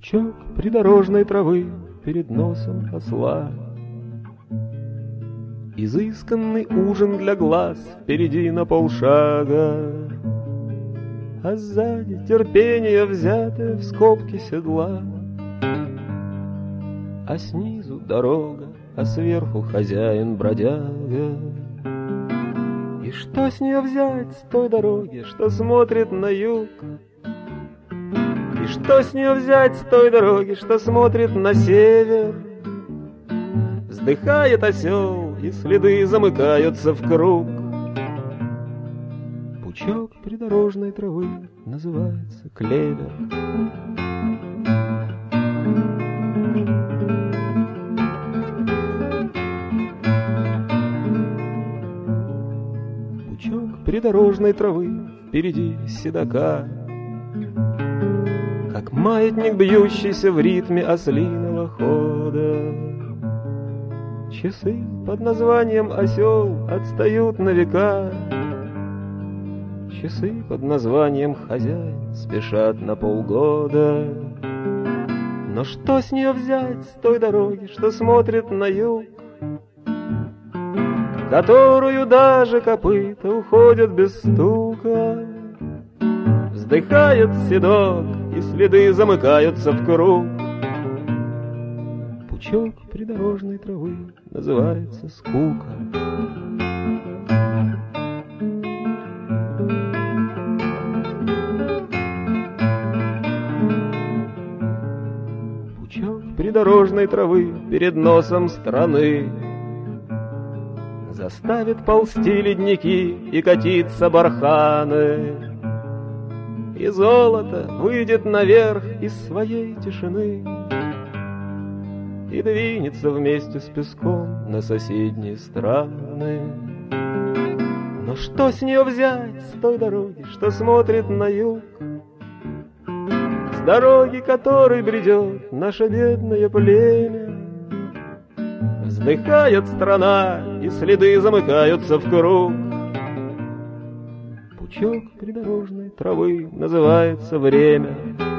Пучок придорожной травы перед носом осла. Изысканный ужин для глаз впереди на полшага, а сзади терпение, взятое в скобки седла. А снизу дорога, а сверху хозяин-бродяга. И что с нее взять, с той дороги, что смотрит на юг? И что с нее взять, с той дороги, что смотрит на север? Вздыхает осел, и следы замыкаются в круг. Пучок придорожной травы называется клевер. Пучок придорожной травы впереди седока, как маятник, бьющийся в ритме ослиного хода. Часы под названием «Осел» отстают на века. Часы под названием «Хозяин» спешат на полгода. Но что с нее взять, с той дороги, что смотрит на юг, в которую даже копыта уходят без стука? Вздыхает седок, и следы замыкаются в круг. Пучок придорожной травы называется скука. Пучок придорожной травы перед носом страны заставит ползти ледники и катиться барханы, и золото выйдет наверх из своей тишины и двинется вместе с песком на соседние страны. Но что с нее взять, с той дороги, что смотрит на юг, с дороги, которой бредет наше бедное племя? Вздыхает страна, и следы замыкаются в круг. Пучок придорожной травы называется время.